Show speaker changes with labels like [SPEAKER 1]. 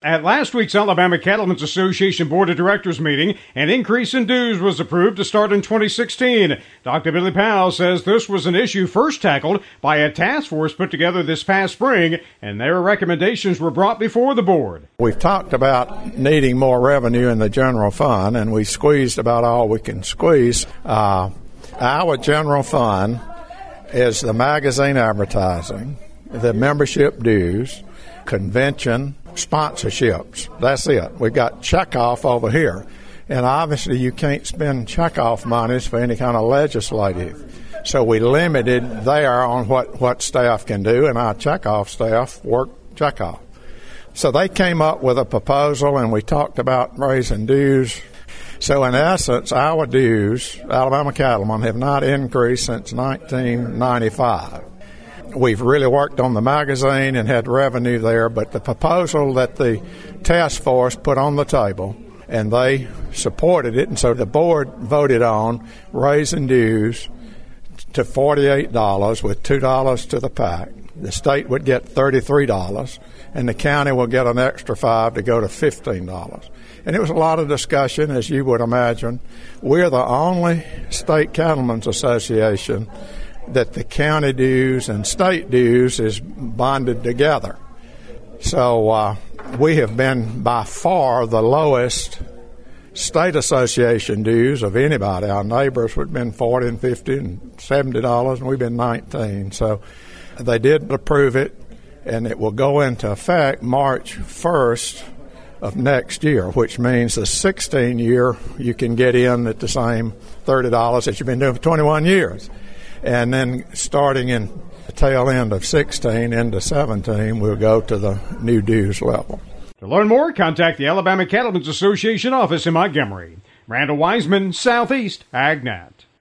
[SPEAKER 1] At last week's Alabama Cattlemen's Association Board of Directors meeting, an increase in dues was approved to start in 2016. Dr. Billy Powell says this was an issue first tackled by a task force put together this past spring, and their recommendations were brought before the board.
[SPEAKER 2] We've talked about needing more revenue in the general fund, and we squeezed about all we can squeeze. Our general fund is the magazine advertising, the membership dues, convention, sponsorships. That's it. We've got checkoff over here. And obviously you can't spend checkoff monies for any kind of legislative. So we limited there on what staff can do, and our checkoff staff work checkoff. So they came up with a proposal, and we talked about raising dues. So in essence, our dues, Alabama Cattlemen, have not increased since 1995. We've really worked on the magazine and had revenue there, but the proposal that the task force put on the table, and they supported it, and so the board voted on raising dues to $48 with $2 to the pack. The state would get $33, and the county will get an extra $5 to go to $15. And it was a lot of discussion, as you would imagine. We're the only state cattlemen's association that the county dues and state dues is bonded together. So we have been by far the lowest state association dues of anybody. Our neighbors would have been $40 and $50 and $70, and we've been $19. So they did approve it, and it will go into effect March 1st of next year, which means the 16 year you can get in at the same $30 that you've been doing for 21 years. And then starting in the tail end of 16 into 17, we'll go to the new dues level.
[SPEAKER 1] To learn more, contact the Alabama Cattlemen's Association office in Montgomery. Randall Wiseman, Southeast AgNet.